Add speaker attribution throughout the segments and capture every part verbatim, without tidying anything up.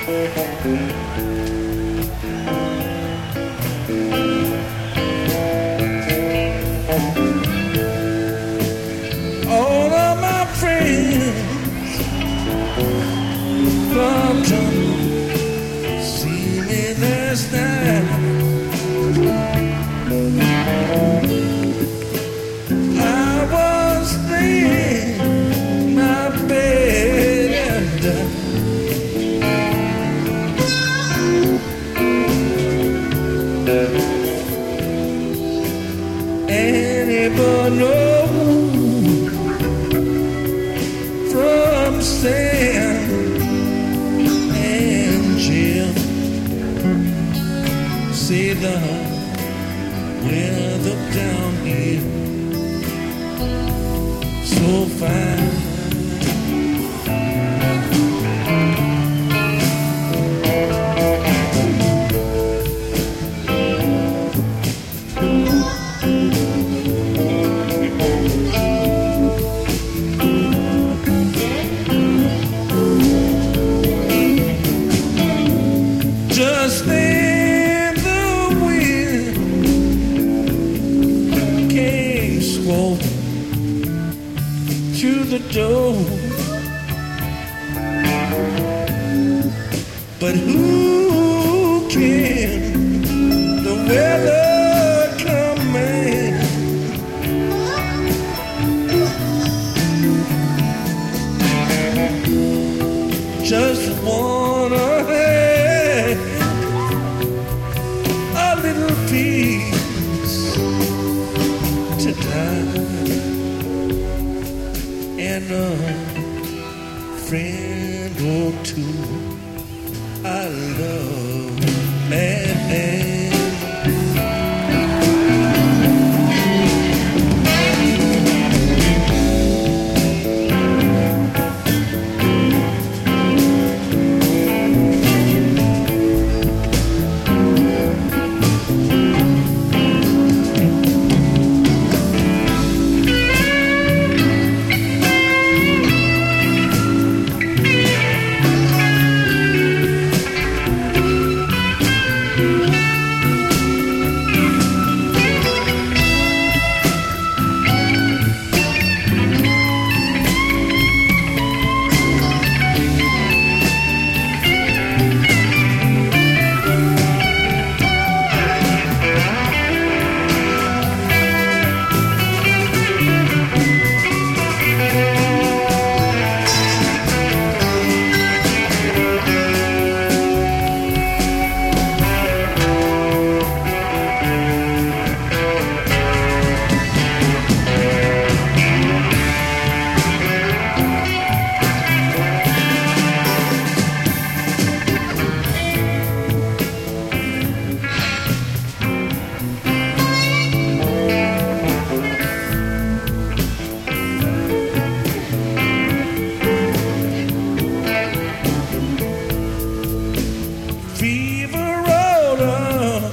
Speaker 1: All of my friends from trouble see me last night. I was laying in my bed and died. Anybody know from Sam and Jim? Say the weather down here so fine. Just then the wind came swollen through the door, but who can the weather command? Just wanna have a little peace to die and a friend or two I love and fever rolled up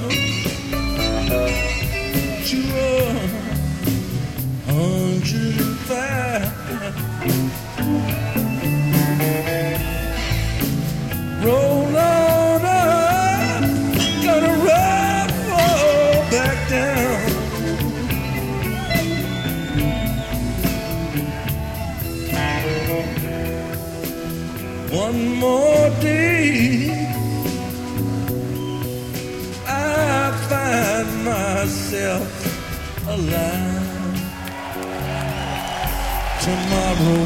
Speaker 1: to a hundred and five. Roll on up, gonna roll back down. One more day I find myself alive. Tomorrow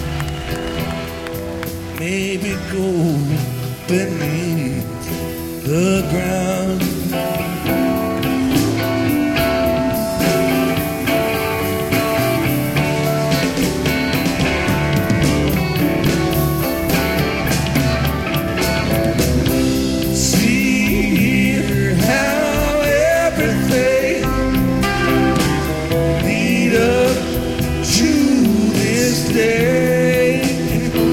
Speaker 1: maybe go beneath the ground.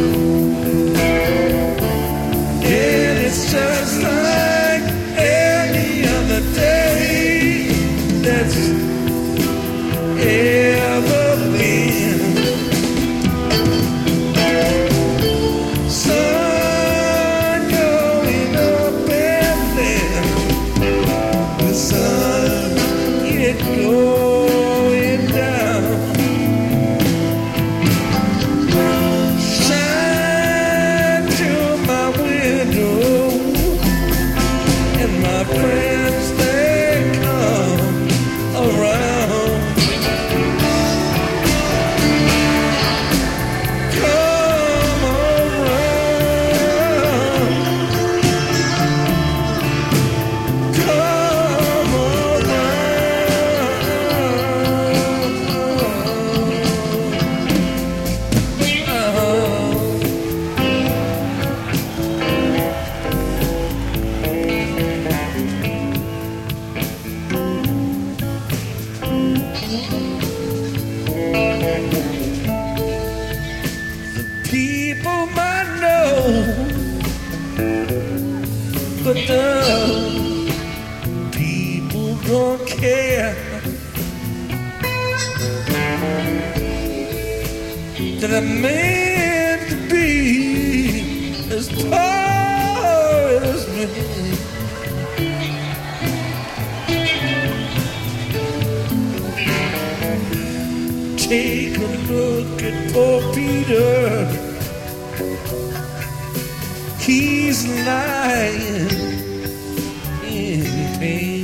Speaker 1: Just like a man to be as poor as me. Take a look at poor Peter. He's lying in pain.